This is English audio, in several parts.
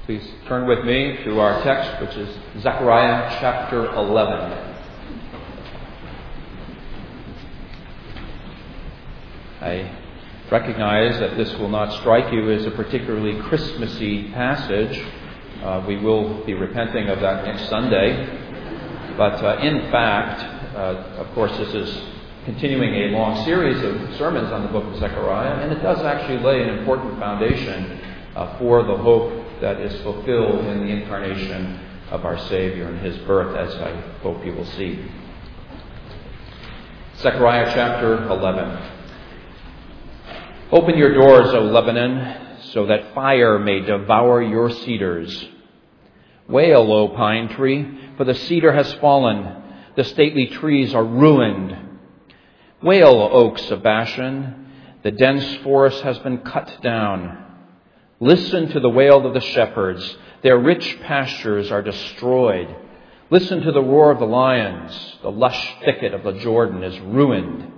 Please turn with me to our text, which is Zechariah chapter 11. I recognize that this will not strike you as a particularly Christmassy passage. We will be repenting of that next Sunday. But in fact, of course, this is continuing a long series of sermons on the book of Zechariah, and it does actually lay an important foundation for the hope that is fulfilled in the incarnation of our Savior and His birth, as I hope you will see. Zechariah chapter 11. Open your doors, O Lebanon, so that fire may devour your cedars. Wail, O pine tree, for the cedar has fallen. The stately trees are ruined. Wail, oaks of Bashan, the dense forest has been cut down. Listen to the wail of the shepherds. Their rich pastures are destroyed. Listen to the roar of the lions. The lush thicket of the Jordan is ruined.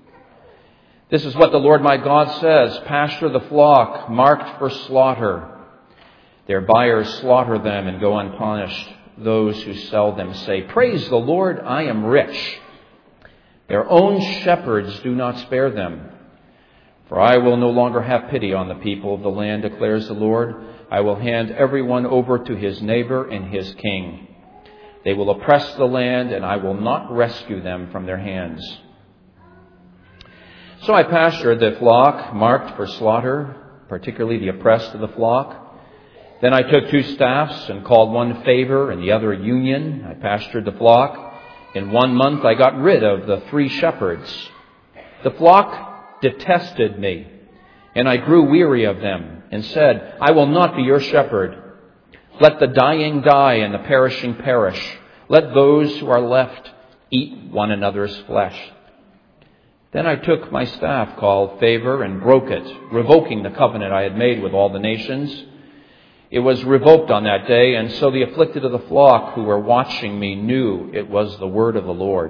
This is what the Lord my God says: pasture the flock marked for slaughter. Their buyers slaughter them and go unpunished. Those who sell them say, praise the Lord, I am rich. Their own shepherds do not spare them. For I will no longer have pity on the people of the land, declares the Lord. I will hand everyone over to his neighbor and his king. They will oppress the land, and I will not rescue them from their hands. So I pastured the flock marked for slaughter, particularly the oppressed of the flock. Then I took 2 staffs and called one Favor and the other Union. I pastured the flock. In 1 month I got rid of the 3 shepherds. The flock detested me, and I grew weary of them, and said, I will not be your shepherd. Let the dying die and the perishing perish. Let those who are left eat one another's flesh. Then I took my staff called Favor and broke it, revoking the covenant I had made with all the nations. It was revoked on that day, and so the afflicted of the flock who were watching me knew it was the word of the Lord.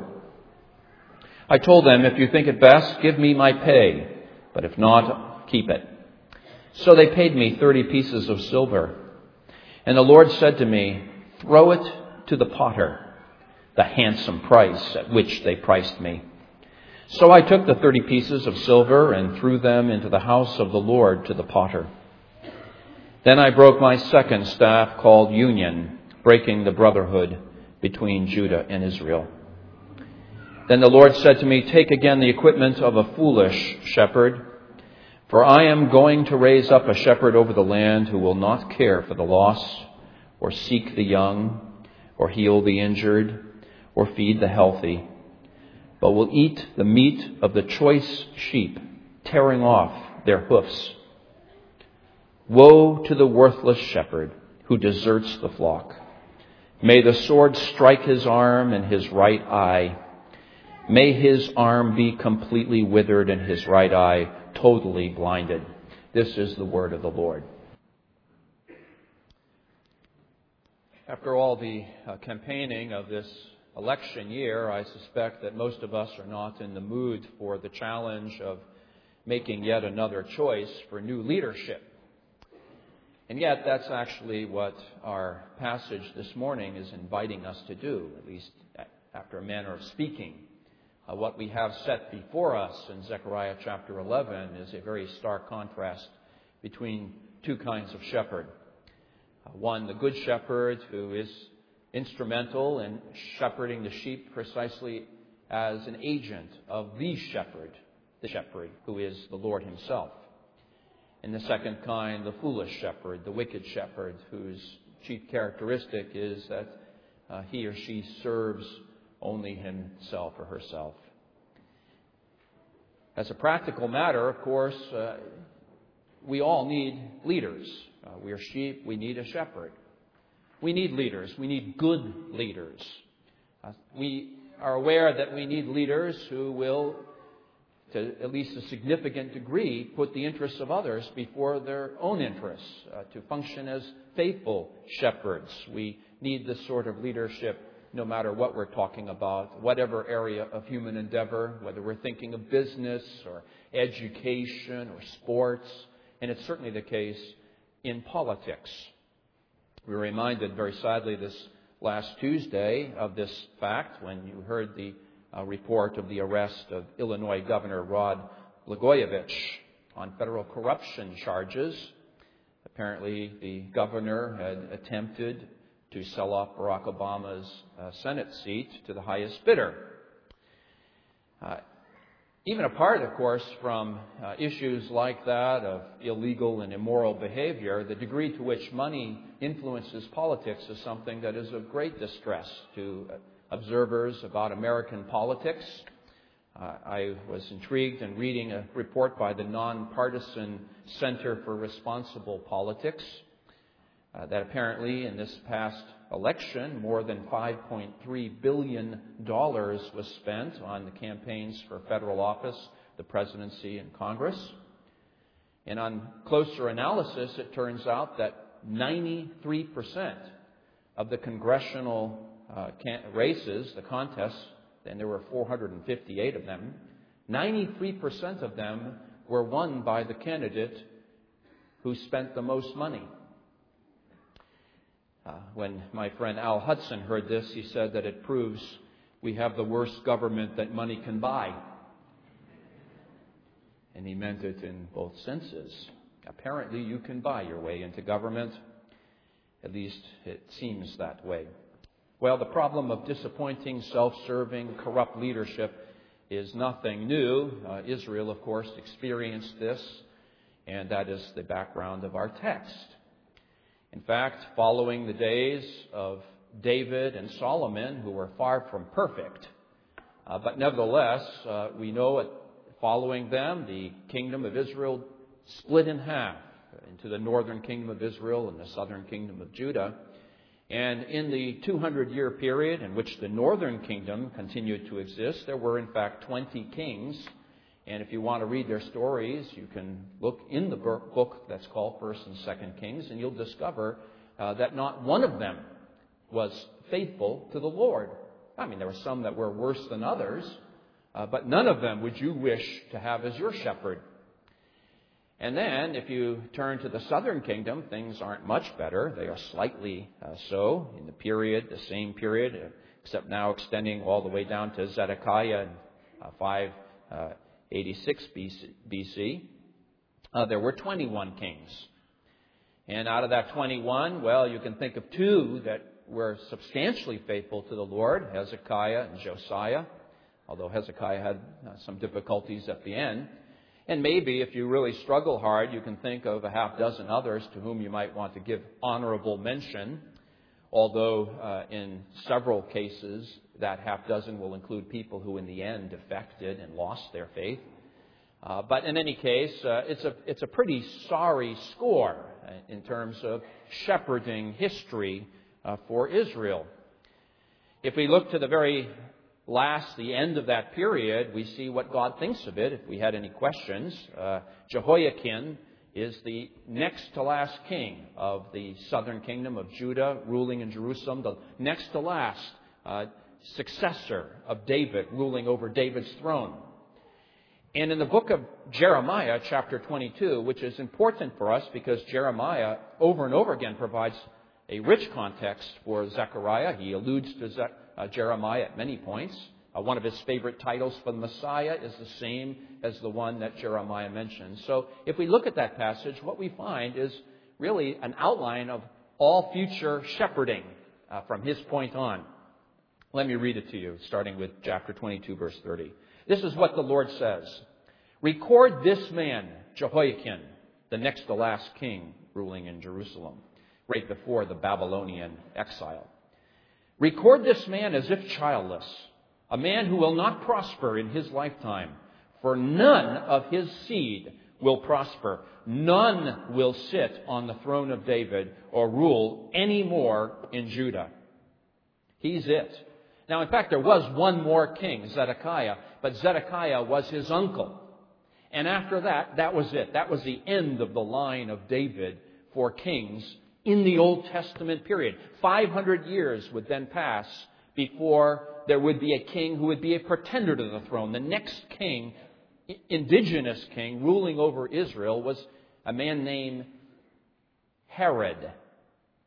I told them, if you think it best, give me my pay, but if not, keep it. So they paid me 30 pieces of silver. And the Lord said to me, throw it to the potter, the handsome price at which they priced me. So I took the 30 pieces of silver and threw them into the house of the Lord to the potter. Then I broke my second staff called Union, breaking the brotherhood between Judah and Israel. Then the Lord said to me, take again the equipment of a foolish shepherd, for I am going to raise up a shepherd over the land who will not care for the lost, or seek the young, or heal the injured, or feed the healthy, but will eat the meat of the choice sheep, tearing off their hoofs. Woe to the worthless shepherd who deserts the flock. May the sword strike his arm and his right eye. May his arm be completely withered and his right eye totally blinded. This is the word of the Lord. After all the campaigning of this election year, I suspect that most of us are not in the mood for the challenge of making yet another choice for new leadership. And yet that's actually what our passage this morning is inviting us to do, at least after a manner of speaking. What we have set before us in Zechariah chapter 11 is a very stark contrast between 2 kinds of shepherd. One, the good shepherd, who is instrumental in shepherding the sheep precisely as an agent of the shepherd who is the Lord himself. And the second kind, the foolish shepherd, the wicked shepherd, whose chief characteristic is that he or she serves only himself or herself. As a practical matter, of course, we all need leaders. We are sheep. We need a shepherd. We need leaders. We need good leaders. We are aware that we need leaders who will, to at least a significant degree, put the interests of others before their own interests, to function as faithful shepherds. We need this sort of leadership no matter what we're talking about, whatever area of human endeavor, whether we're thinking of business or education or sports, and it's certainly the case in politics. We were reminded very sadly this last Tuesday of this fact when you heard the report of the arrest of Illinois Governor Rod Blagojevich on federal corruption charges. Apparently, the governor had attempted to sell off Barack Obama's Senate seat to the highest bidder. Even apart, of course, from issues like that of illegal and immoral behavior, the degree to which money influences politics is something that is of great distress to observers about American politics. I was intrigued in reading a report by the Nonpartisan Center for Responsible Politics that apparently in this past election, more than $5.3 billion was spent on the campaigns for federal office, the presidency, and Congress. And on closer analysis, it turns out that 93% of the congressional races, the contests, and there were 458 of them, 93% of them were won by the candidate who spent the most money. When my friend Al Hudson heard this, he said that it proves we have the worst government that money can buy. And he meant it in both senses. Apparently, you can buy your way into government. At least it seems that way. Well, the problem of disappointing, self-serving, corrupt leadership is nothing new. Israel, of course, experienced this, and that is the background of our text. In fact, following the days of David and Solomon, who were far from perfect, but nevertheless, we know that following them, the kingdom of Israel split in half into the northern kingdom of Israel and the southern kingdom of Judah. And in the 200-year period in which the northern kingdom continued to exist, there were in fact 20 kings. And if you want to read their stories, you can look in the book that's called 1st and 2nd Kings, and you'll discover that not one of them was faithful to the Lord. I mean, there were some that were worse than others, but none of them would you wish to have as your shepherd. And then, if you turn to the southern kingdom, things aren't much better. They are slightly so in the same period, except now extending all the way down to Zedekiah in 586 BC. There were 21 kings. And out of that 21, well, you can think of two that were substantially faithful to the Lord, Hezekiah and Josiah, although Hezekiah had some difficulties at the end. And maybe if you really struggle hard, you can think of a half dozen others to whom you might want to give honorable mention, although in several cases that half dozen will include people who in the end defected and lost their faith. But in any case, it's a pretty sorry score in terms of shepherding history for Israel. If we look to the very the end of that period, we see what God thinks of it, if we had any questions. Jehoiakim is the next to last king of the southern kingdom of Judah, ruling in Jerusalem, the next to last successor of David, ruling over David's throne. And in the book of Jeremiah, chapter 22, which is important for us because Jeremiah over and over again provides a rich context for Zechariah. He alludes to Jeremiah at many points. One of his favorite titles for the Messiah is the same as the one that Jeremiah mentions. So if we look at that passage, what we find is really an outline of all future shepherding from his point on. Let me read it to you, starting with chapter 22, verse 30. This is what the Lord says. Record this man, Jehoiakim, the next to last king ruling in Jerusalem, right before the Babylonian exile. Record this man as if childless, a man who will not prosper in his lifetime, for none of his seed will prosper. None will sit on the throne of David or rule any more in Judah. He's it. Now, in fact, there was one more king, Zedekiah, but Zedekiah was his uncle. And after that, that was it. That was the end of the line of David for kings in the Old Testament period. 500 years would then pass before there would be a king who would be a pretender to the throne. The next king, indigenous king, ruling over Israel was a man named Herod.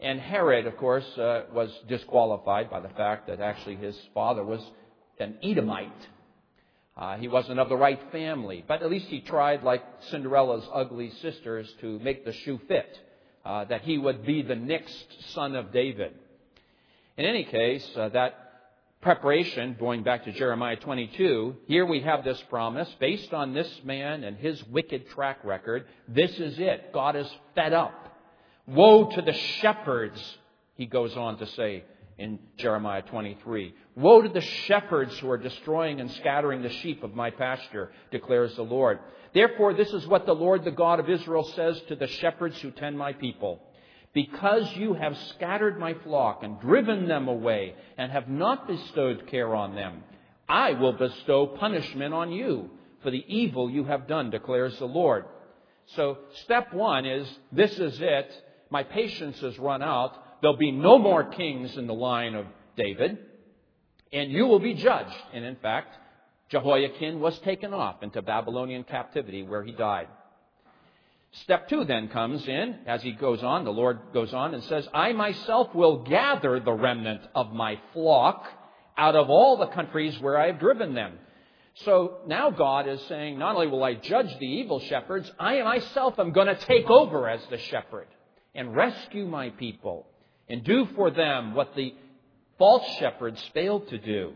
And Herod, of course, was disqualified by the fact that actually his father was an Edomite. He wasn't of the right family, but at least he tried, like Cinderella's ugly sisters, to make the shoe fit, that he would be the next son of David. In any case, that preparation, going back to Jeremiah 22, here we have this promise based on this man and his wicked track record. This is it. God is fed up. Woe to the shepherds, he goes on to say in Jeremiah 23. Woe to the shepherds who are destroying and scattering the sheep of my pasture, declares the Lord. Therefore, this is what the Lord, the God of Israel, says to the shepherds who tend my people. Because you have scattered my flock and driven them away and have not bestowed care on them, I will bestow punishment on you for the evil you have done, declares the Lord. So step one is, this is it. My patience has run out. There'll be no more kings in the line of David, and you will be judged. And in fact, Jehoiakim was taken off into Babylonian captivity where he died. Step two then comes in, as he goes on, the Lord goes on and says, I myself will gather the remnant of my flock out of all the countries where I have driven them. So now God is saying, not only will I judge the evil shepherds, I myself am going to take over as the shepherd and rescue my people and do for them what the false shepherds failed to do.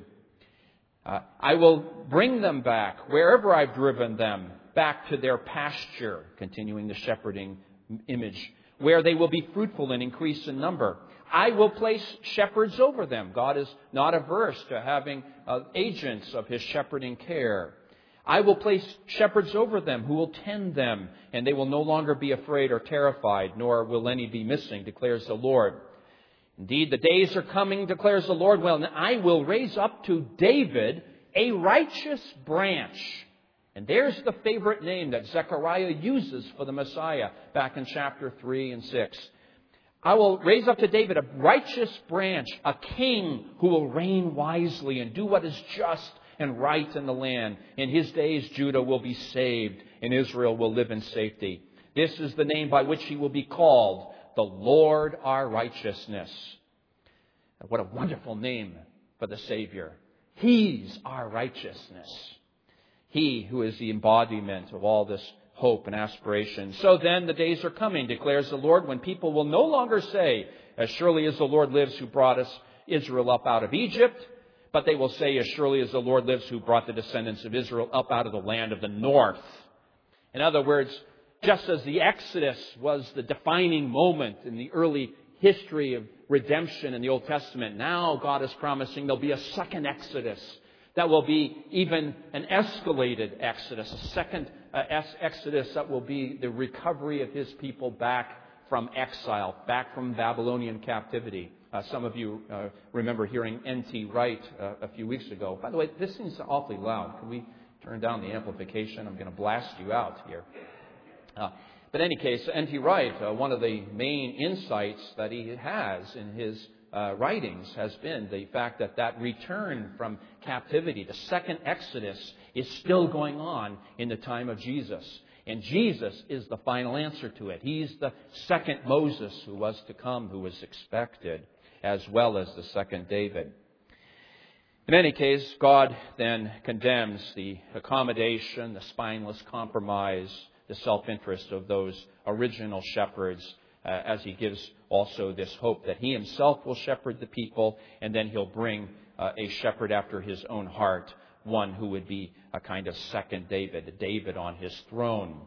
I will bring them back wherever I've driven them, back to their pasture, continuing the shepherding image, where they will be fruitful and increase in number. I will place shepherds over them. God is not averse to having agents of his shepherding care. I will place shepherds over them who will tend them, and they will no longer be afraid or terrified, nor will any be missing, declares the Lord. Indeed, the days are coming, declares the Lord, when I will raise up to David a righteous branch. And there's the favorite name that Zechariah uses for the Messiah back in chapter 3 and 6. I will raise up to David a righteous branch, a king who will reign wisely and do what is just and right in the land. In his days, Judah will be saved and Israel will live in safety. This is the name by which he will be called, the Lord our righteousness. What a wonderful name for the Savior. He's our righteousness. He who is the embodiment of all this hope and aspiration. So then the days are coming, declares the Lord, when people will no longer say, as surely as the Lord lives who brought us Israel up out of Egypt, but they will say, as surely as the Lord lives who brought the descendants of Israel up out of the land of the north. In other words, just as the Exodus was the defining moment in the early history of redemption in the Old Testament, now God is promising there'll be a second Exodus. That will be even an escalated exodus, a second exodus that will be the recovery of his people back from exile, back from Babylonian captivity. Some of you remember hearing N.T. Wright a few weeks ago. By the way, this seems awfully loud. Can we turn down the amplification? I'm going to blast you out here. But in any case, N.T. Wright, one of the main insights that he has in his writings has been the fact that return from captivity, the second Exodus, is still going on in the time of Jesus. And Jesus is the final answer to it. He's the second Moses who was to come, who was expected, as well as the second David. In any case, God then condemns the accommodation, the spineless compromise, the self-interest of those original shepherds, as he gives also this hope that he himself will shepherd the people, and then he'll bring a shepherd after his own heart, one who would be a kind of second David, a David on his throne.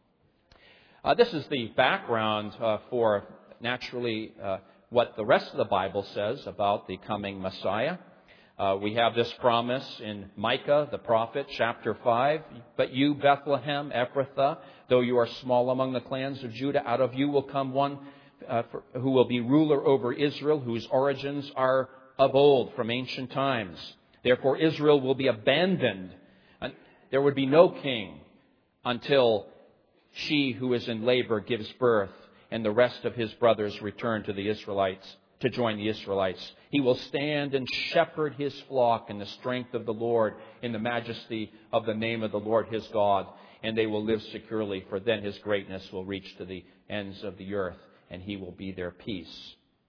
This is the background for, naturally, what the rest of the Bible says about the coming Messiah. We have this promise in Micah, the prophet, chapter 5. But you, Bethlehem, Ephrathah, though you are small among the clans of Judah, out of you will come one who will be ruler over Israel, whose origins are of old, from ancient times. Therefore, Israel will be abandoned. There would be no king until she who is in labor gives birth, and the rest of his brothers return to the Israelites, to join the Israelites. He will stand and shepherd his flock in the strength of the Lord, in the majesty of the name of the Lord his God, and they will live securely, for then his greatness will reach to the ends of the earth, and he will be their peace.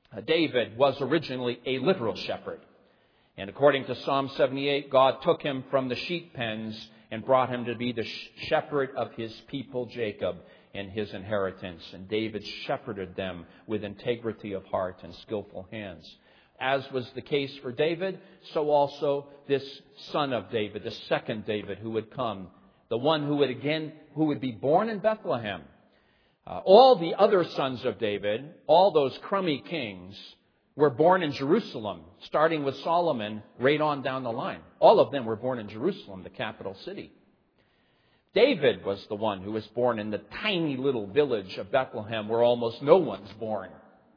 David was originally a literal shepherd. And according to Psalm 78, God took him from the sheep pens and brought him to be the shepherd of his people Jacob and his inheritance. And David shepherded them with integrity of heart and skillful hands. As was the case for David, so also this son of David, the second David who would come, the one who would be born in Bethlehem. All the other sons of David, all those crummy kings, were born in Jerusalem, starting with Solomon right on down the line. All of them were born in Jerusalem, the capital city. David was the one who was born in the tiny little village of Bethlehem where almost no one's born.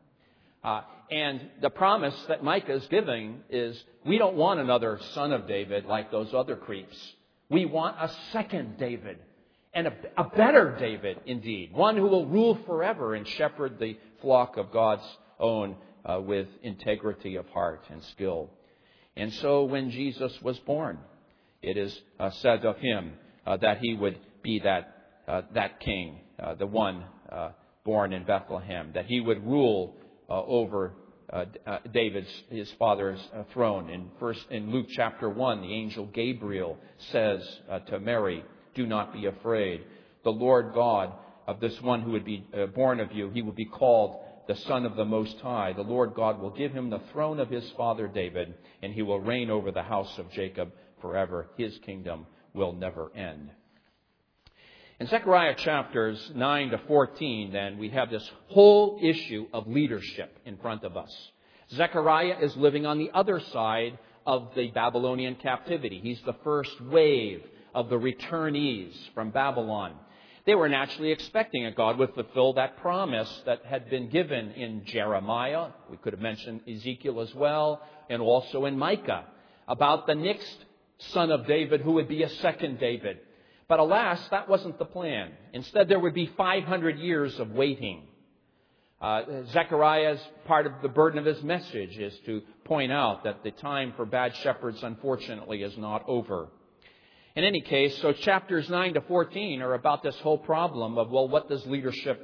And the promise that Micah is giving is, we don't want another son of David like those other creeps. We want a second David, and a better David indeed, one who will rule forever and shepherd the flock of God's own with integrity of heart and skill. And so when Jesus was born, it is said of him that he would be that king, the one born in Bethlehem, that he would rule over his father's throne. In Luke chapter 1, the angel Gabriel says to Mary, "Do not be afraid. The Lord God of this one who would be born of you, he will be called the Son of the Most High. The Lord God will give him the throne of his father David, and he will reign over the house of Jacob forever. His kingdom will never end." In Zechariah chapters 9 to 14, then, we have this whole issue of leadership in front of us. Zechariah is living on the other side of the Babylonian captivity. He's the first wave of the returnees from Babylon. They were naturally expecting that God would fulfill that promise that had been given in Jeremiah. We could have mentioned Ezekiel as well, and also in Micah, about the next son of David who would be a second David. But alas, that wasn't the plan. Instead, there would be 500 years of waiting. Zechariah's part of the burden of his message is to point out that the time for bad shepherds, unfortunately, is not over. In any case, so chapters 9 to 14 are about this whole problem of, well, what does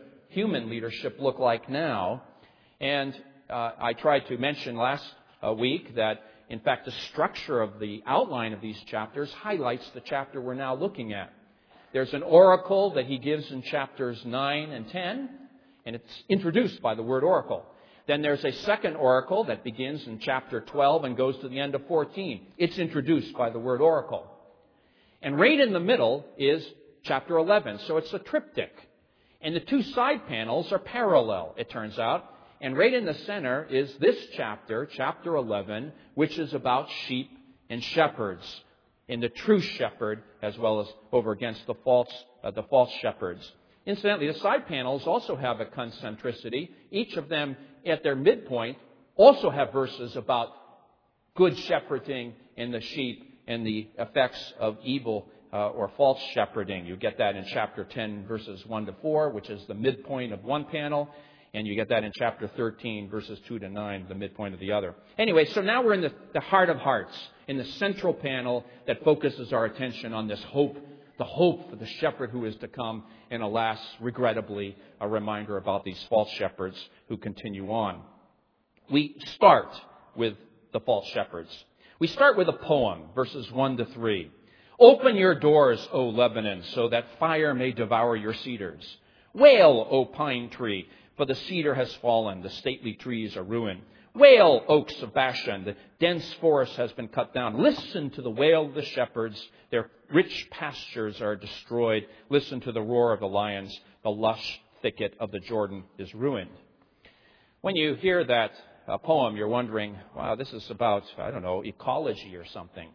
human leadership look like now? And I tried to mention last week that, in fact, the structure of the outline of these chapters highlights the chapter we're now looking at. There's an oracle that he gives in chapters 9 and 10, and it's introduced by the word oracle. Then there's a second oracle that begins in chapter 12 and goes to the end of 14. It's introduced by the word oracle. And right in the middle is chapter 11. So it's a triptych. And the two side panels are parallel, it turns out. And right in the center is this chapter, chapter 11, which is about sheep and shepherds, and the true shepherd as well as over against the false shepherds. Incidentally, the side panels also have a concentricity. Each of them at their midpoint also have verses about good shepherding in the sheep and the effects of evil or false shepherding. You get that in chapter 10, verses 1 to 4, which is the midpoint of one panel. And you get that in chapter 13, verses 2 to 9, the midpoint of the other. Anyway, so now we're in the heart of hearts, in the central panel that focuses our attention on this hope, the hope for the shepherd who is to come, and alas, regrettably, a reminder about these false shepherds who continue on. We start with the false shepherds. We start with a poem, verses 1 to 3. "Open your doors, O Lebanon, so that fire may devour your cedars. Wail, O pine tree, for the cedar has fallen, the stately trees are ruined. Wail, oaks of Bashan, the dense forest has been cut down. Listen to the wail of the shepherds, their rich pastures are destroyed. Listen to the roar of the lions, the lush thicket of the Jordan is ruined." When you hear that poem, you're wondering, wow, this is about, ecology or something.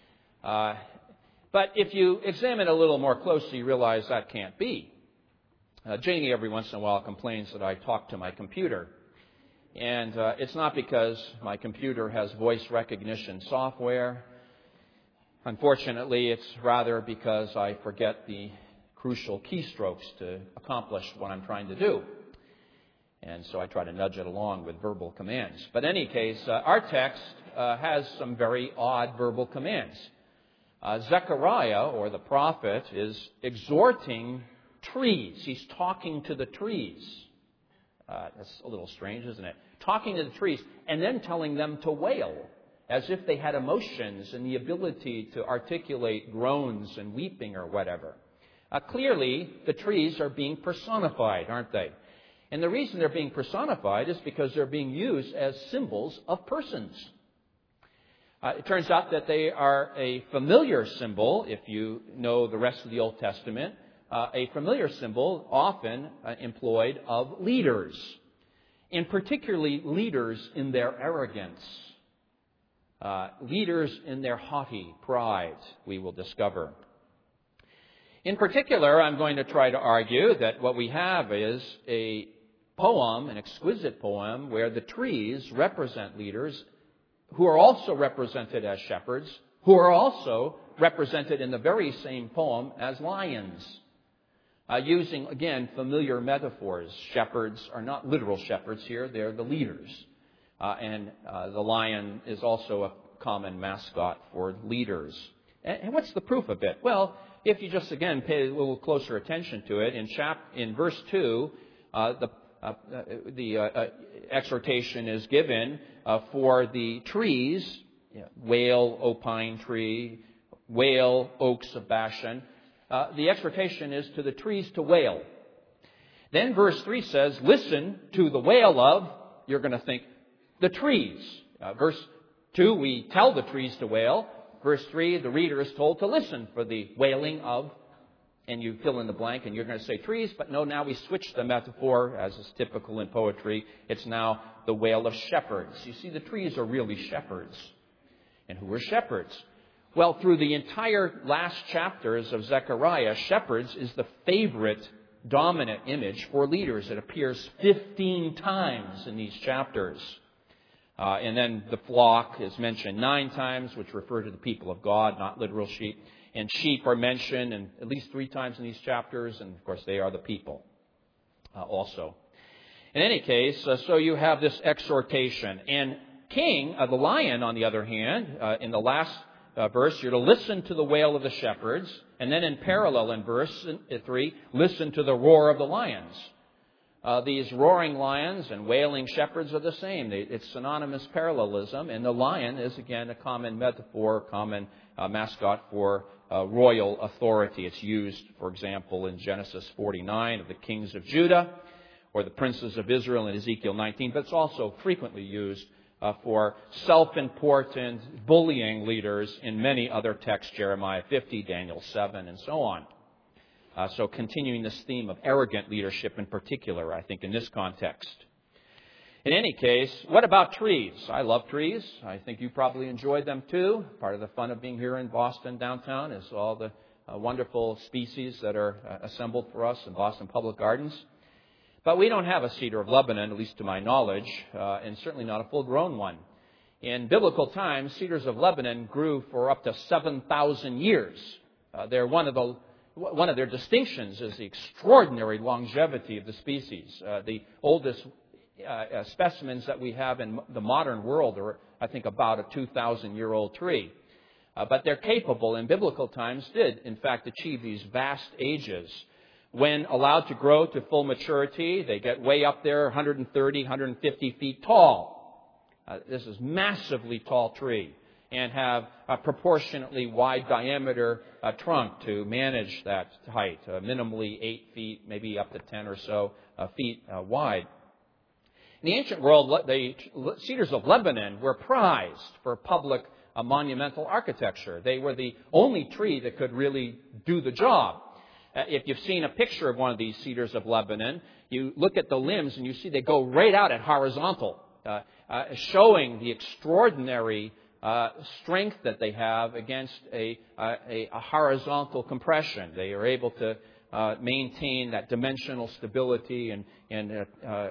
But if you examine it a little more closely, you realize that can't be. Janie every once in a while complains that I talk to my computer. And it's not because my computer has voice recognition software. Unfortunately, it's rather because I forget the crucial keystrokes to accomplish what I'm trying to do. And so I try to nudge it along with verbal commands. But in any case, our text has some very odd verbal commands. Zechariah, or the prophet, is exhorting trees. He's talking to the trees. That's a little strange, isn't it? Talking to the trees and then telling them to wail, as if they had emotions and the ability to articulate groans and weeping or whatever. Clearly, the trees are being personified, aren't they? And the reason they're being personified is because they're being used as symbols of persons. It turns out that they are a familiar symbol, if you know the rest of the Old Testament, a familiar symbol often employed of leaders, and particularly leaders in their arrogance, leaders in their haughty pride, we will discover. In particular, I'm going to try to argue that what we have is a poem, an exquisite poem, where the trees represent leaders who are also represented as shepherds, who are also represented in the very same poem as lions. Using, again, familiar metaphors. Shepherds are not literal shepherds here, they're the leaders. And the lion is also a common mascot for leaders. And what's the proof of it? Well, if you just, again, pay a little closer attention to it, in verse 2, the exhortation is given for the trees, wail, O pine tree, wail, oaks of Bashan. The exhortation is to the trees to wail. Then verse 3 says, listen to the wail of, you're going to think, the trees. Verse 2, we tell the trees to wail. Verse 3, the reader is told to listen for the wailing of, and you fill in the blank, and you're going to say trees, but no, now we switch the metaphor, as is typical in poetry. It's now the wail of shepherds. You see, the trees are really shepherds. And who are shepherds? Well, through the entire last chapters of Zechariah, shepherds is the favorite dominant image for leaders. It appears 15 times in these chapters. And then the flock is mentioned 9 times, which refer to the people of God, not literal sheep. And sheep are mentioned at least 3 times in these chapters, and of course they are the people also. In any case, so you have this exhortation. And King, the lion, on the other hand, in the last verse, you're to listen to the wail of the shepherds. And then in parallel in verse 3, listen to the roar of the lions. These roaring lions and wailing shepherds are the same. It's synonymous parallelism. And the lion is, again, a common metaphor, common mascot for royal authority. It's used, for example, in Genesis 49 of the kings of Judah or the princes of Israel in Ezekiel 19. But it's also frequently used for self-important bullying leaders in many other texts, Jeremiah 50, Daniel 7, and so on. So continuing this theme of arrogant leadership in particular, I think, in this context. In any case, what about trees? I love trees. I think you probably enjoyed them too. Part of the fun of being here in Boston downtown is all the wonderful species that are assembled for us in Boston Public Gardens. But we don't have a cedar of Lebanon, at least to my knowledge, and certainly not a full-grown one. In biblical times, cedars of Lebanon grew for up to 7,000 years. They're one of their distinctions is the extraordinary longevity of the species. The oldest specimens that we have in the modern world are, I think, about a 2,000-year-old tree. But they're capable, in biblical times, did, in fact, achieve these vast ages. When allowed to grow to full maturity, they get way up there, 130, 150 feet tall. This is massively tall tree, and have a proportionately wide diameter trunk to manage that height, minimally 8 feet, maybe up to 10 or so feet wide. In the ancient world, the cedars of Lebanon were prized for public monumental architecture. They were the only tree that could really do the job. If you've seen a picture of one of these cedars of Lebanon, you look at the limbs and you see they go right out at horizontal, showing the extraordinary strength that they have against a horizontal compression. They are able to maintain that dimensional stability and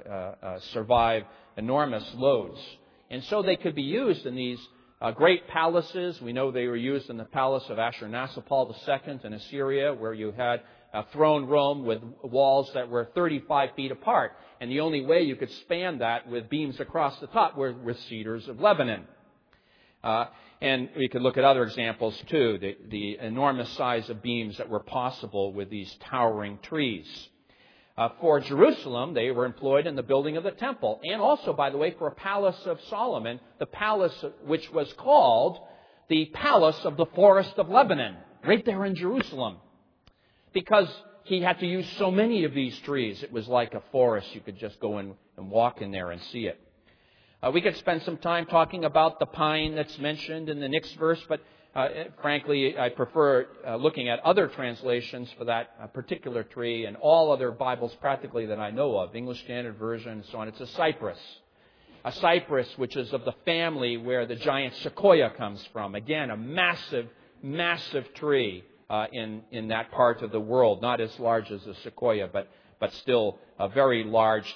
survive enormous loads. And so they could be used in these great palaces. We know they were used in the palace of Ashurnasirpal II in Assyria, where you had a throne room with walls that were 35 feet apart. And the only way you could span that with beams across the top were with cedars of Lebanon. And we could look at other examples too, the enormous size of beams that were possible with these towering trees. For Jerusalem, they were employed in the building of the temple. And also, by the way, for a palace of Solomon, the palace which was called the Palace of the Forest of Lebanon, right there in Jerusalem. Because he had to use so many of these trees. It was like a forest. You could just go in and walk in there and see it. We could spend some time talking about the pine that's mentioned in the next verse, but frankly, I prefer looking at other translations for that particular tree and all other Bibles practically that I know of, English Standard Version and so on. It's a cypress. A cypress, which is of the family where the giant sequoia comes from. Again, a massive, massive tree in that part of the world. Not as large as a sequoia, but still a very large,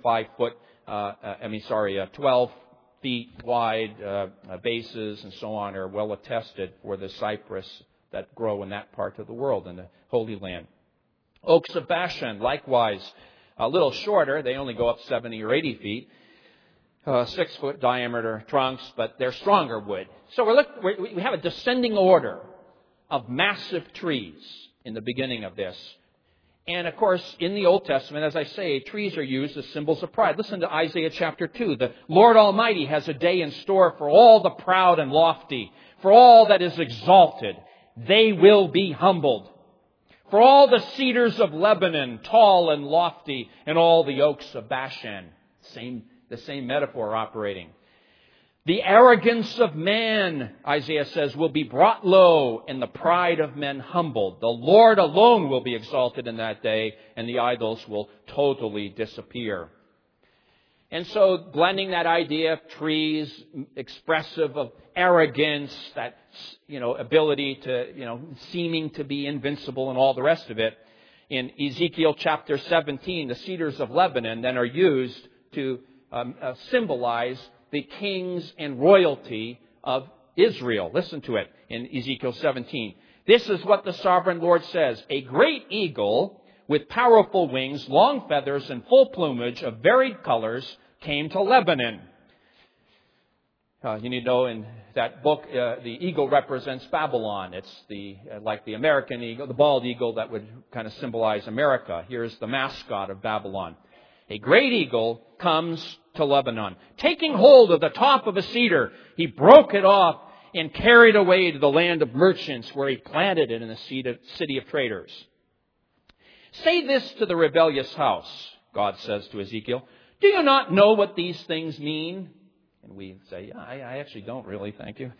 12 feet wide bases and so on are well attested for the cypress that grow in that part of the world, in the Holy Land. Oaks of Bashan, likewise, a little shorter. They only go up 70 or 80 feet. 6-foot diameter trunks, but they're stronger wood. So we have a descending order of massive trees in the beginning of this. And of course, in the Old Testament, as I say, trees are used as symbols of pride. Listen to Isaiah chapter 2. The Lord Almighty has a day in store for all the proud and lofty, for all that is exalted. They will be humbled. For all the cedars of Lebanon, tall and lofty, and all the oaks of Bashan. The same metaphor operating. The arrogance of man, Isaiah says, will be brought low and the pride of men humbled. The Lord alone will be exalted in that day and the idols will totally disappear. And so blending that idea of trees, expressive of arrogance, that, ability to, seeming to be invincible and all the rest of it. In Ezekiel chapter 17, the cedars of Lebanon then are used to symbolize the kings and royalty of Israel. Listen to it in Ezekiel 17. This is what the sovereign Lord says. A great eagle with powerful wings, long feathers, and full plumage of varied colors came to Lebanon. You need to know in that book, the eagle represents Babylon. It's like the American eagle, the bald eagle that would kind of symbolize America. Here's the mascot of Babylon. A great eagle comes to Lebanon. Taking hold of the top of a cedar, he broke it off and carried away to the land of merchants where he planted it in the city of traders. Say this to the rebellious house, God says to Ezekiel. Do you not know what these things mean? And we say, yeah, I actually don't really, thank you.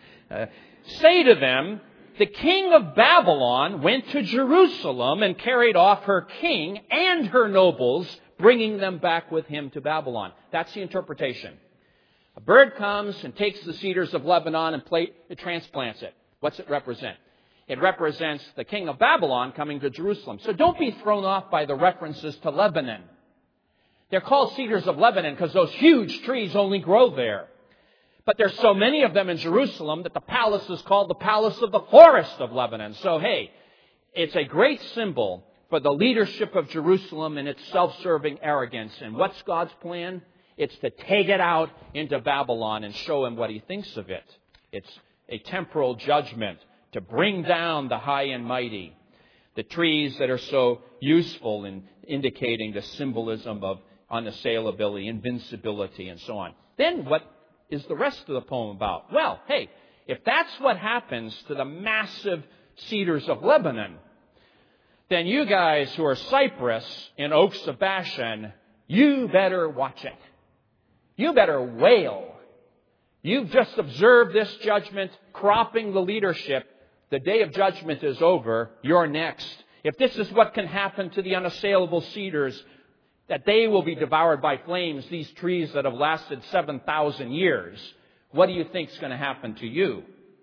Say to them, the king of Babylon went to Jerusalem and carried off her king and her nobles, bringing them back with him to Babylon. That's the interpretation. A bird comes and takes the cedars of Lebanon and it transplants it. What's it represent? It represents the king of Babylon coming to Jerusalem. So don't be thrown off by the references to Lebanon. They're called cedars of Lebanon because those huge trees only grow there. But there's so many of them in Jerusalem that the palace is called the Palace of the Forest of Lebanon. So hey, it's a great symbol for the leadership of Jerusalem and its self-serving arrogance. And what's God's plan? It's to take it out into Babylon and show him what he thinks of it. It's a temporal judgment to bring down the high and mighty. The trees that are so useful in indicating the symbolism of unassailability, invincibility, and so on. Then what is the rest of the poem about? Well, hey, if that's what happens to the massive cedars of Lebanon, then you guys who are cypress and oaks of Bashan, you better watch it. You better wail. You've just observed this judgment cropping the leadership. The day of judgment is over. You're next. If this is what can happen to the unassailable cedars, that they will be devoured by flames, these trees that have lasted 7,000 years, what do you think is going to happen to you?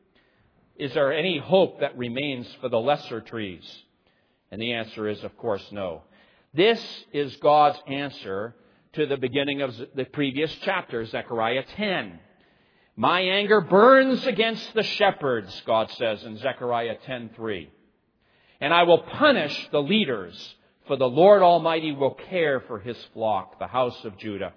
Is there any hope that remains for the lesser trees? And the answer is, of course, no. This is God's answer to the beginning of the previous chapter, Zechariah 10. My anger burns against the shepherds, God says in Zechariah 10:3. And I will punish the leaders, for the Lord Almighty will care for his flock, the house of Judah.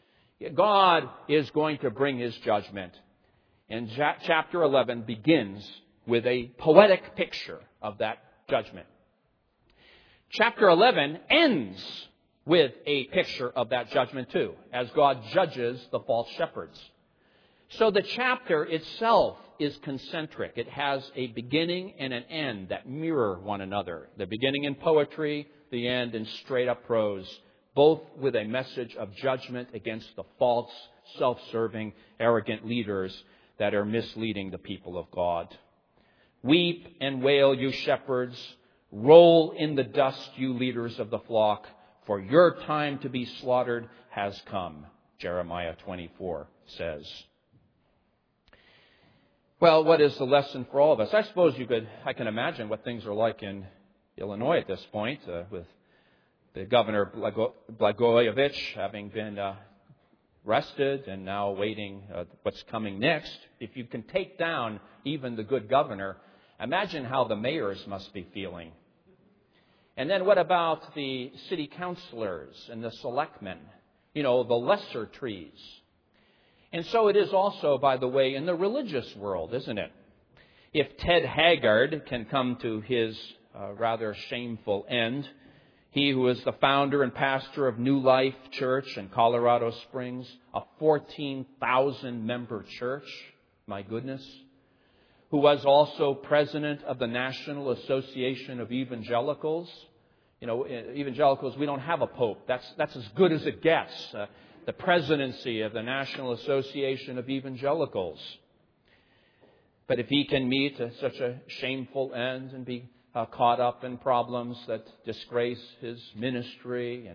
God is going to bring his judgment. And chapter 11 begins with a poetic picture of that judgment. Chapter 11 ends with a picture of that judgment too, as God judges the false shepherds. So the chapter itself is concentric. It has a beginning and an end that mirror one another. The beginning in poetry, the end in straight-up prose, both with a message of judgment against the false, self-serving, arrogant leaders that are misleading the people of God. Weep and wail, you shepherds. Roll in the dust, you leaders of the flock, for your time to be slaughtered has come, Jeremiah 24 says. Well, what is the lesson for all of us? I suppose I can imagine what things are like in Illinois at this point, with the Governor Blagojevich having been arrested and now awaiting what's coming next. If you can take down even the good governor, imagine how the mayors must be feeling. And then what about the city councilors and the selectmen? The lesser trees. And so it is also, by the way, in the religious world, isn't it? If Ted Haggard can come to his rather shameful end, he who is the founder and pastor of New Life Church in Colorado Springs, a 14,000-member church, my goodness, who was also president of the National Association of Evangelicals. Evangelicals, we don't have a pope. That's as good as it gets. The presidency of the National Association of Evangelicals. But if he can meet such a shameful end and be caught up in problems that disgrace his ministry,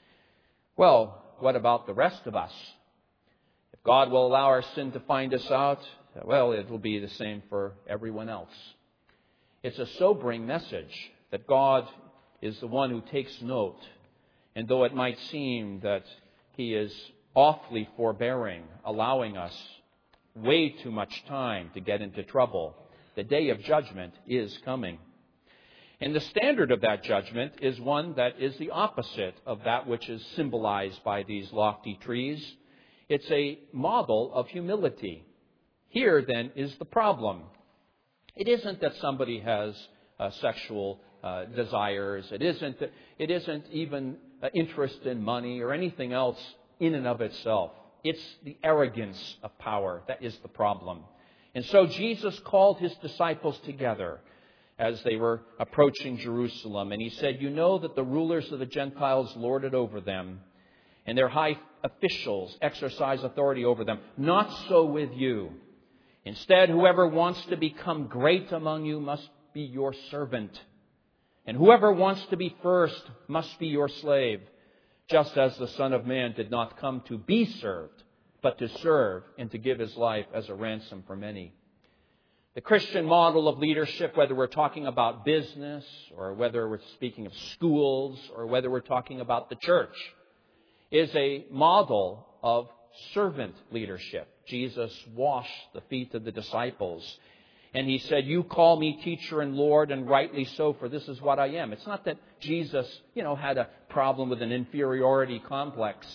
what about the rest of us? If God will allow our sin to find us out, it will be the same for everyone else. It's a sobering message that God is the one who takes note. And though it might seem that He is awfully forbearing, allowing us way too much time to get into trouble, the day of judgment is coming. And the standard of that judgment is one that is the opposite of that which is symbolized by these lofty trees. It's a model of humility. Here, then, is the problem. It isn't that somebody has sexual desires. It isn't even interest in money or anything else in and of itself. It's the arrogance of power that is the problem. And so Jesus called His disciples together as they were approaching Jerusalem. And He said, you know that the rulers of the Gentiles lord it over them, and their high officials exercise authority over them. Not so with you. Instead, whoever wants to become great among you must be your servant. And whoever wants to be first must be your slave, just as the Son of Man did not come to be served, but to serve and to give His life as a ransom for many. The Christian model of leadership, whether we're talking about business or whether we're speaking of schools or whether we're talking about the church, is a model of servant leadership. Jesus washed the feet of the disciples. And He said, you call me teacher and Lord, and rightly so, for this is what I am. It's not that Jesus, had a problem with an inferiority complex.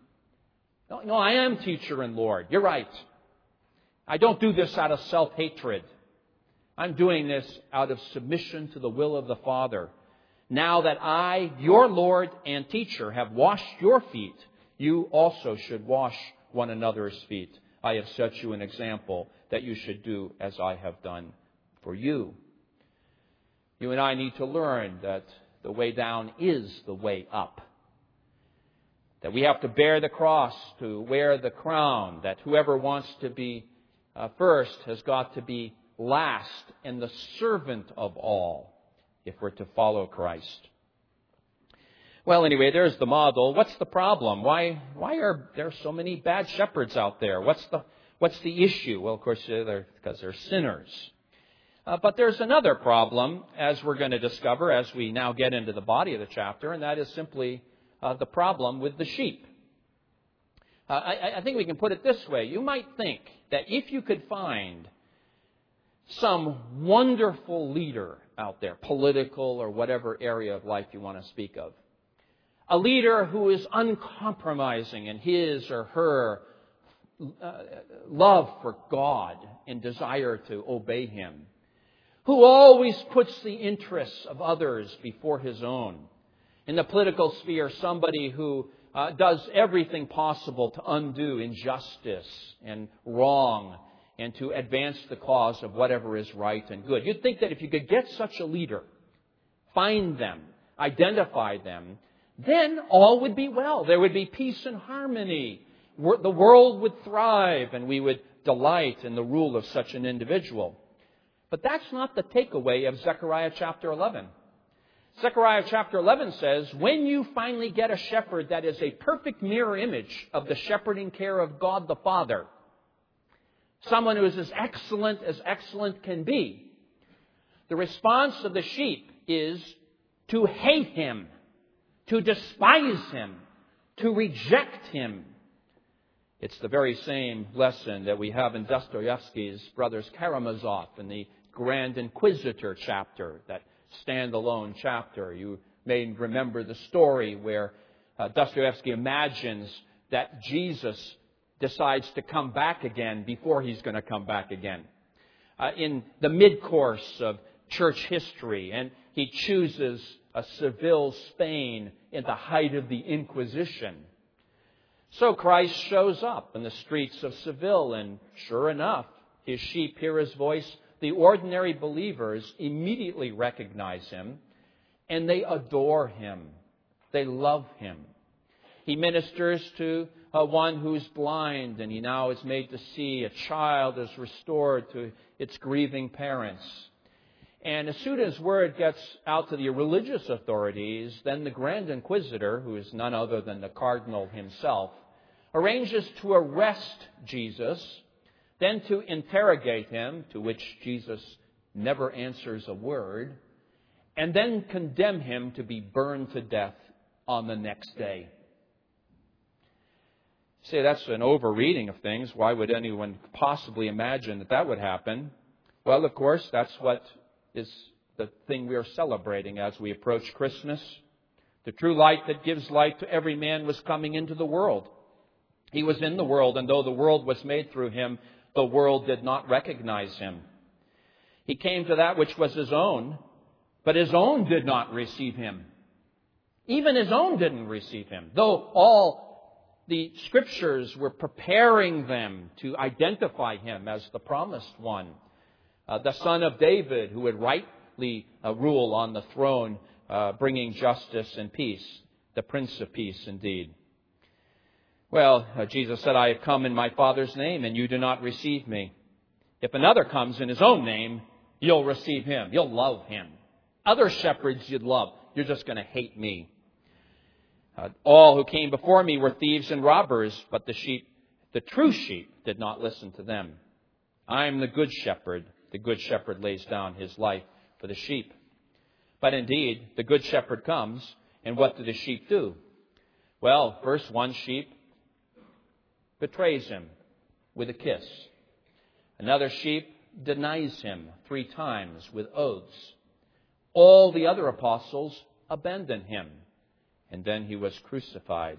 No, I am teacher and Lord. You're right. I don't do this out of self-hatred. I'm doing this out of submission to the will of the Father. Now that I, your Lord and teacher, have washed your feet, you also should wash one another's feet. I have set you an example that you should do as I have done for you. You and I need to learn that the way down is the way up. That we have to bear the cross to wear the crown. That whoever wants to be first has got to be last and the servant of all if we're to follow Christ. Well, anyway, there's the model. What's the problem? Why are there so many bad shepherds out there? What's the issue? Well, of course, because they're sinners. But there's another problem, as we're going to discover as we now get into the body of the chapter, and that is simply the problem with the sheep. I think we can put it this way. You might think that if you could find some wonderful leader out there, political or whatever area of life you want to speak of, a leader who is uncompromising in his or her love for God and desire to obey Him, who always puts the interests of others before his own, In the political sphere, somebody who does everything possible to undo injustice and wrong and to advance the cause of whatever is right and good. You'd think that if you could get such a leader, find them, identify them, then all would be well. There would be peace and harmony. The world would thrive and we would delight in the rule of such an individual. But that's not the takeaway of Zechariah chapter 11. Zechariah chapter 11 says, when you finally get a shepherd that is a perfect mirror image of the shepherding care of God the Father, someone who is as excellent can be, the response of the sheep is to hate him, to despise him, to reject him. It's the very same lesson that we have in Dostoevsky's Brothers Karamazov in the Grand Inquisitor chapter, that standalone chapter. You may remember the story where Dostoevsky imagines that Jesus decides to come back again before he's going to come back again. In the mid-course of church history, and he chooses a Seville, Spain, in the height of the Inquisition. So Christ shows up in the streets of Seville, and sure enough, his sheep hear his voice. The ordinary believers immediately recognize him, and they adore him. They love him. He ministers to one who's blind, and he now is made to see. A child is restored to its grieving parents. And as soon as word gets out to the religious authorities, then the Grand Inquisitor, who is none other than the Cardinal himself, arranges to arrest Jesus, then to interrogate him, to which Jesus never answers a word, and then condemn him to be burned to death on the next day. Say, that's an overreading of things. Why would anyone possibly imagine that that would happen? Well, of course, that's what is the thing we are celebrating as we approach Christmas. The true light that gives light to every man was coming into the world. He was in the world, and though the world was made through him, the world did not recognize him. He came to that which was his own, but his own did not receive him. Even his own didn't receive him, though all the Scriptures were preparing them to identify him as the promised one, the son of David, who would rightly rule on the throne, bringing justice and peace, the Prince of Peace indeed. Well, Jesus said, I have come in my Father's name, and you do not receive me. If another comes in his own name, you'll receive him. You'll love him. Other shepherds you'd love. You're just going to hate me. All who came before me were thieves and robbers, but the true sheep, did not listen to them. I am the good shepherd. The good shepherd lays down his life for the sheep. But indeed, the good shepherd comes, and what do the sheep do? Well, first one sheep betrays him with a kiss. Another sheep denies him 3 times with oaths. All the other apostles abandon him, and then he was crucified.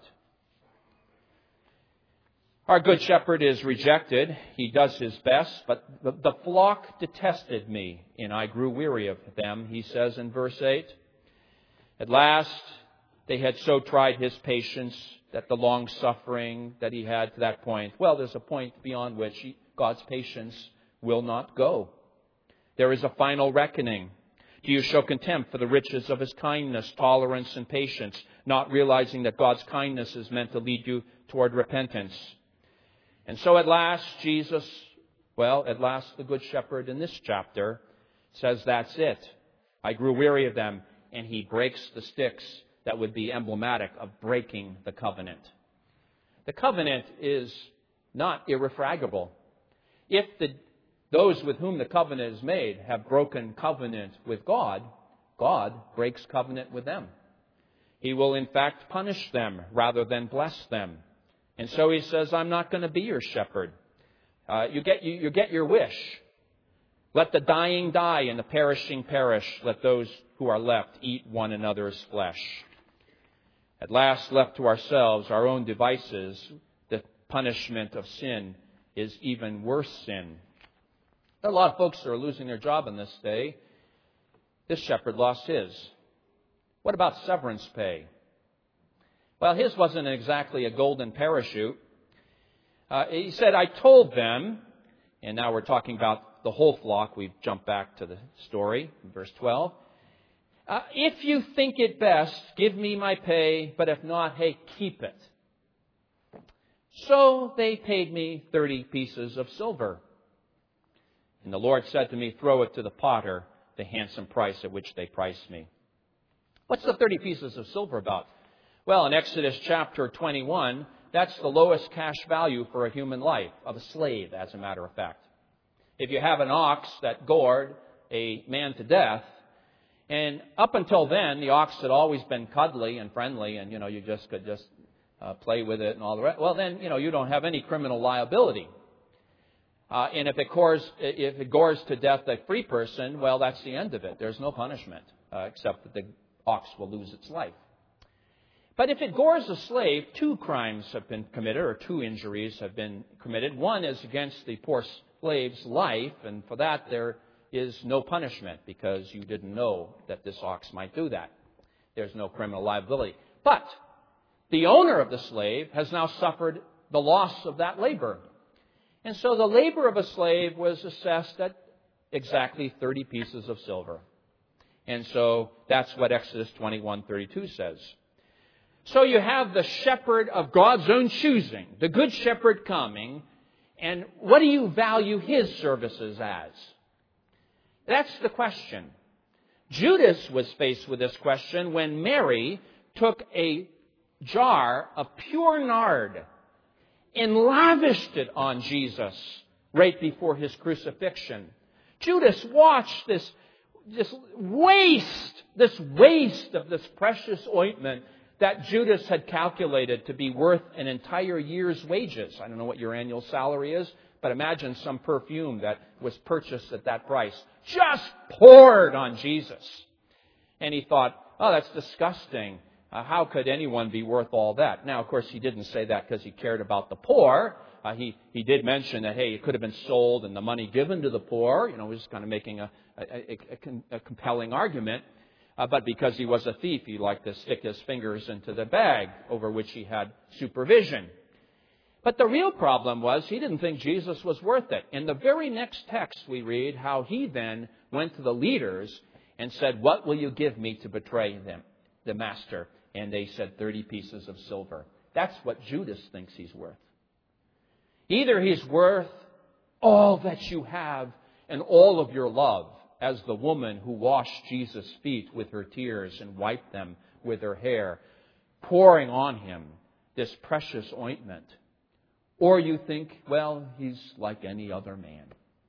Our good shepherd is rejected. He does his best, but the flock detested me, and I grew weary of them, he says in verse 8. At last, they had so tried his patience, that the long suffering that he had to that point, well, there's a point beyond which God's patience will not go. There is a final reckoning. Do you show contempt for the riches of his kindness, tolerance, and patience, not realizing that God's kindness is meant to lead you toward repentance? And so at last, the Good Shepherd in this chapter says, that's it. I grew weary of them, and he breaks the sticks that would be emblematic of breaking the covenant. The covenant is not irrefragable. If those with whom the covenant is made have broken covenant with God, God breaks covenant with them. He will in fact punish them rather than bless them. And so he says, I'm not going to be your shepherd. You get your wish. Let the dying die and the perishing perish. Let those who are left eat one another's flesh. At last, left to ourselves, our own devices, the punishment of sin is even worse sin. There are a lot of folks that are losing their job in this day. This shepherd lost his. What about severance pay? Well, his wasn't exactly a golden parachute. He said, I told them, and now we're talking about the whole flock. We've jumped back to the story, verse 12. If you think it best, give me my pay, but if not, hey, keep it. So they paid me 30 pieces of silver. And the Lord said to me, throw it to the potter, the handsome price at which they priced me. What's the 30 pieces of silver about? Well, in Exodus chapter 21, that's the lowest cash value for a human life, of a slave, as a matter of fact. If you have an ox that gored a man to death, and up until then, the ox had always been cuddly and friendly, and, you just could play with it and all the rest. Well, then, you don't have any criminal liability. And if it gores to death a free person, well, that's the end of it. There's no punishment, except that the ox will lose its life. But if it gores a slave, 2 crimes have been committed, or 2 injuries have been committed. One is against the poor slave's life, and for that there is no punishment, because you didn't know that this ox might do that. There's no criminal liability. But the owner of the slave has now suffered the loss of that labor. And so the labor of a slave was assessed at exactly 30 pieces of silver. And so that's what Exodus 21:32 says. So you have the shepherd of God's own choosing, the good shepherd coming, and what do you value his services as? That's the question. Judas was faced with this question when Mary took a jar of pure nard and lavished it on Jesus right before his crucifixion. Judas watched this waste of this precious ointment that Judas had calculated to be worth an entire year's wages. I don't know what your annual salary is, but imagine some perfume that was purchased at that price. Just poured on Jesus. And he thought, oh, that's disgusting. How could anyone be worth all that? Now, of course, he didn't say that because he cared about the poor. He did mention that, hey, it could have been sold and the money given to the poor. He was kind of making a compelling argument. But because he was a thief, he liked to stick his fingers into the bag over which he had supervision. But the real problem was he didn't think Jesus was worth it. In the very next text we read how he then went to the leaders and said, what will you give me to betray them, the master? And they said 30 pieces of silver. That's what Judas thinks he's worth. Either he's worth all that you have and all of your love, as the woman who washed Jesus' feet with her tears and wiped them with her hair, pouring on him this precious ointment. Or you think, well, he's like any other man.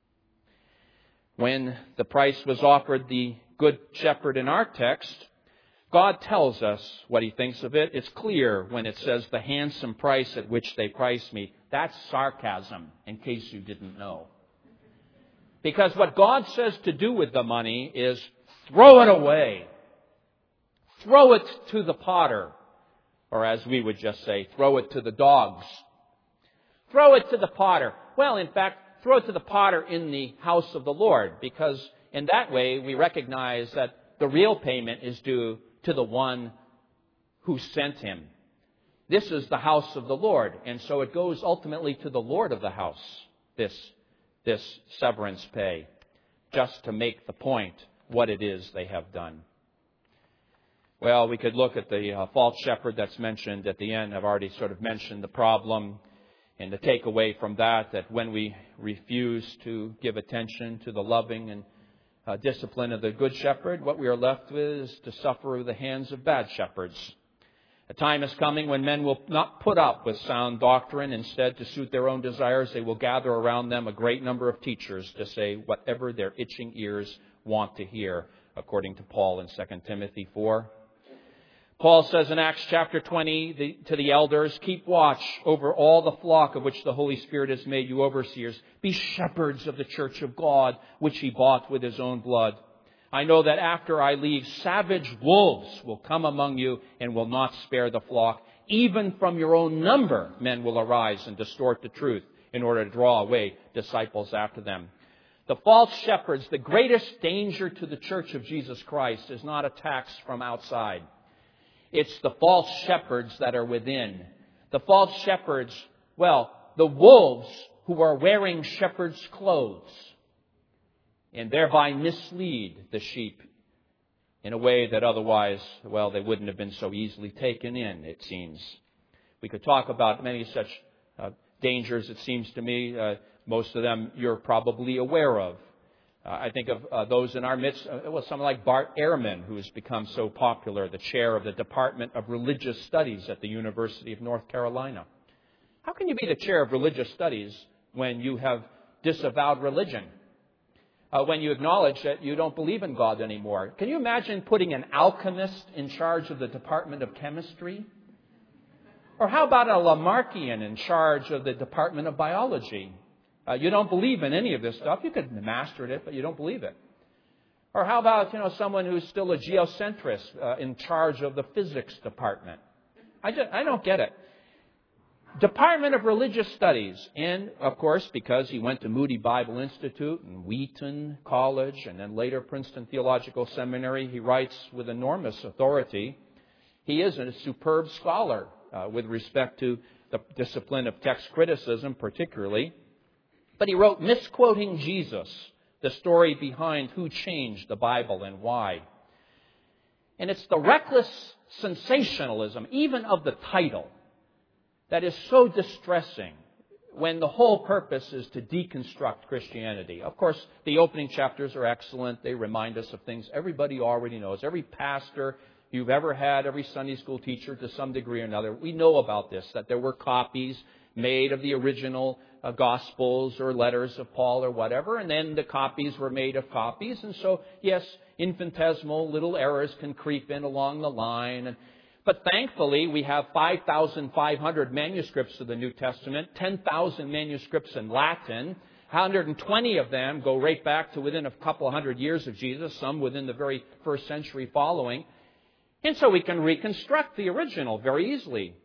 When the price was offered the good shepherd in our text, God tells us what he thinks of it. It's clear when it says the handsome price at which they priced me. That's sarcasm, in case you didn't know. Because what God says to do with the money is throw it away. Throw it to the potter. Or as we would just say, throw it to the dogs. Throw it to the potter. Well, in fact, throw it to the potter in the house of the Lord. Because in that way, we recognize that the real payment is due to the one who sent him. This is the house of the Lord. And so it goes ultimately to the Lord of the house, this severance pay, just to make the point what it is they have done. Well, we could look at the false shepherd that's mentioned at the end. I've already sort of mentioned the problem and the takeaway from that when we refuse to give attention to the loving and discipline of the good shepherd, what we are left with is to suffer the hands of bad shepherds. A time is coming when men will not put up with sound doctrine. Instead, to suit their own desires, they will gather around them a great number of teachers to say whatever their itching ears want to hear, according to Paul in 2 Timothy 4. Paul says in Acts chapter 20 to the elders, keep watch over all the flock of which the Holy Spirit has made you overseers. Be shepherds of the church of God, which he bought with his own blood. I know that after I leave, savage wolves will come among you and will not spare the flock. Even from your own number, men will arise and distort the truth in order to draw away disciples after them. The false shepherds, the greatest danger to the Church of Jesus Christ is not attacks from outside. It's the false shepherds that are within. The false shepherds, the wolves who are wearing shepherd's clothes and thereby mislead the sheep in a way that otherwise, they wouldn't have been so easily taken in, it seems. We could talk about many such dangers, it seems to me. Most of them you're probably aware of. I think of those in our midst, someone like Bart Ehrman, who has become so popular, the chair of the Department of Religious Studies at the University of North Carolina. How can you be the chair of religious studies when you have disavowed religion? When you acknowledge that you don't believe in God anymore? Can you imagine putting an alchemist in charge of the Department of Chemistry? Or how about a Lamarckian in charge of the Department of Biology? You don't believe in any of this stuff. You could have mastered it, but you don't believe it. Or how about, someone who's still a geocentrist in charge of the physics department? I don't get it. Department of Religious Studies. And, of course, because he went to Moody Bible Institute and Wheaton College and then later Princeton Theological Seminary, he writes with enormous authority. He is a superb scholar with respect to the discipline of text criticism particularly. But he wrote Misquoting Jesus, the story behind who changed the Bible and why. And it's the reckless sensationalism, even of the title, that is so distressing when the whole purpose is to deconstruct Christianity. Of course, the opening chapters are excellent. They remind us of things everybody already knows. Every pastor you've ever had, every Sunday school teacher to some degree or another, we know about this, that there were copies made of the original Gospels or letters of Paul or whatever, and then the copies were made of copies. And so, yes, infinitesimal little errors can creep in along the line. But thankfully, we have 5,500 manuscripts of the New Testament, 10,000 manuscripts in Latin. 120 of them go right back to within a couple hundred years of Jesus, some within the very first century following. And so we can reconstruct the original very easily.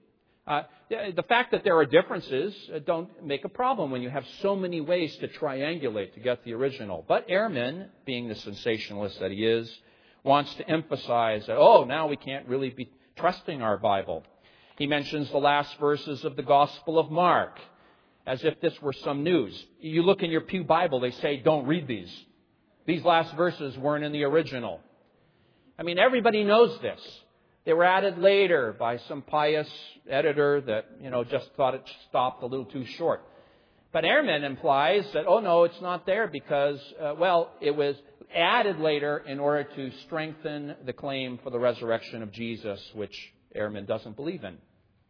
The fact that there are differences don't make a problem when you have so many ways to triangulate to get the original. But Ehrman, being the sensationalist that he is, wants to emphasize that, now we can't really be trusting our Bible. He mentions the last verses of the Gospel of Mark as if this were some news. You look in your Pew Bible, they say, don't read these. These last verses weren't in the original. I mean, everybody knows this. They were added later by some pious editor that, just thought it stopped a little too short. But Ehrman implies that, no, it's not there because, it was added later in order to strengthen the claim for the resurrection of Jesus, which Ehrman doesn't believe in.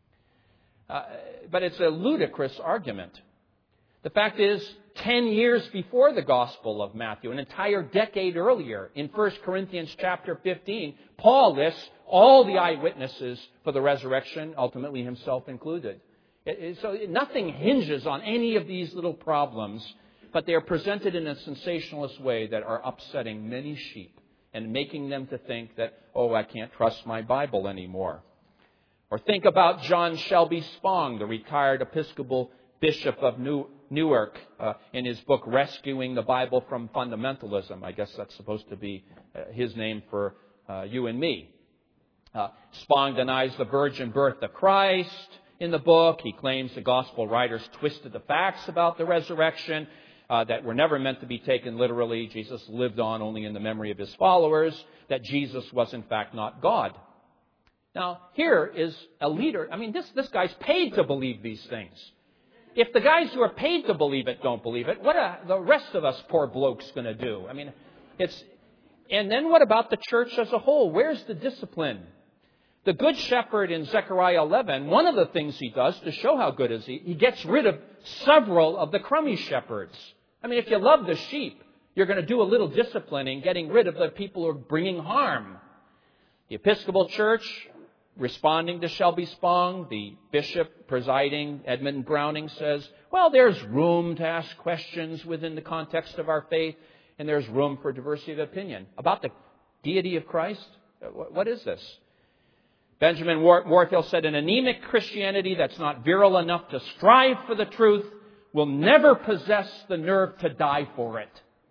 But it's a ludicrous argument. The fact is, 10 years before the Gospel of Matthew, an entire decade earlier, in 1 Corinthians chapter 15, Paul lists all the eyewitnesses for the resurrection, ultimately himself included. So nothing hinges on any of these little problems, but they are presented in a sensationalist way that are upsetting many sheep and making them to think that, I can't trust my Bible anymore. Or think about John Shelby Spong, the retired Episcopal Bishop of Newark, in his book, Rescuing the Bible from Fundamentalism. I guess that's supposed to be his name for you and me. Spong denies the virgin birth of Christ in the book. He claims the gospel writers twisted the facts about the resurrection that were never meant to be taken literally. Jesus lived on only in the memory of his followers, that Jesus was in fact not God. Now, here is a leader. I mean, this guy's paid to believe these things. If the guys who are paid to believe it don't believe it, what are the rest of us poor blokes going to do? I mean, and then what about the church as a whole? Where's the discipline? The Good Shepherd in Zechariah 11, one of the things he does to show how good is he gets rid of several of the crummy shepherds. I mean, if you love the sheep, you're going to do a little disciplining, getting rid of the people who are bringing harm. The Episcopal Church, responding to Shelby Spong, the bishop presiding, Edmund Browning, says, there's room to ask questions within the context of our faith, and there's room for diversity of opinion. About the deity of Christ? What is this? Benjamin Warfield said, an anemic Christianity that's not virile enough to strive for the truth will never possess the nerve to die for it.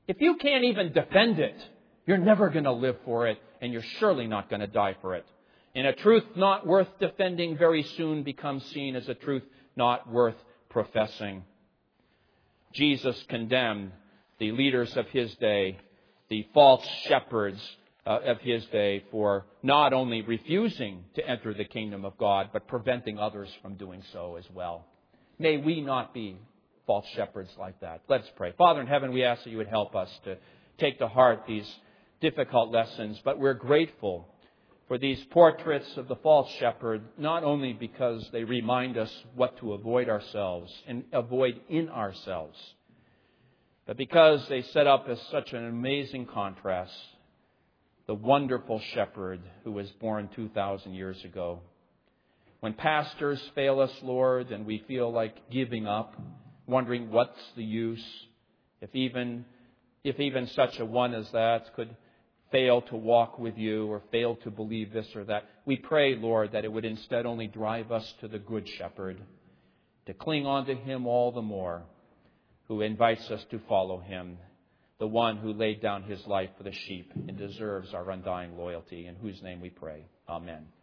If you can't even defend it, you're never going to live for it, and you're surely not going to die for it. And a truth not worth defending very soon becomes seen as a truth not worth professing. Jesus condemned the leaders of his day, the false shepherds of his day, for not only refusing to enter the kingdom of God, but preventing others from doing so as well. May we not be false shepherds like that. Let's pray. Father in heaven, we ask that you would help us to take to heart these difficult lessons, but we're grateful for these portraits of the false shepherd, not only because they remind us what to avoid ourselves and avoid in ourselves, but because they set up as such an amazing contrast the wonderful shepherd who was born 2,000 years ago. When pastors fail us, Lord, and we feel like giving up, wondering what's the use, if even such a one as that could fail to walk with you or fail to believe this or that, we pray, Lord, that it would instead only drive us to the good shepherd, to cling on to him all the more, who invites us to follow him, the one who laid down his life for the sheep and deserves our undying loyalty, in whose name we pray. Amen.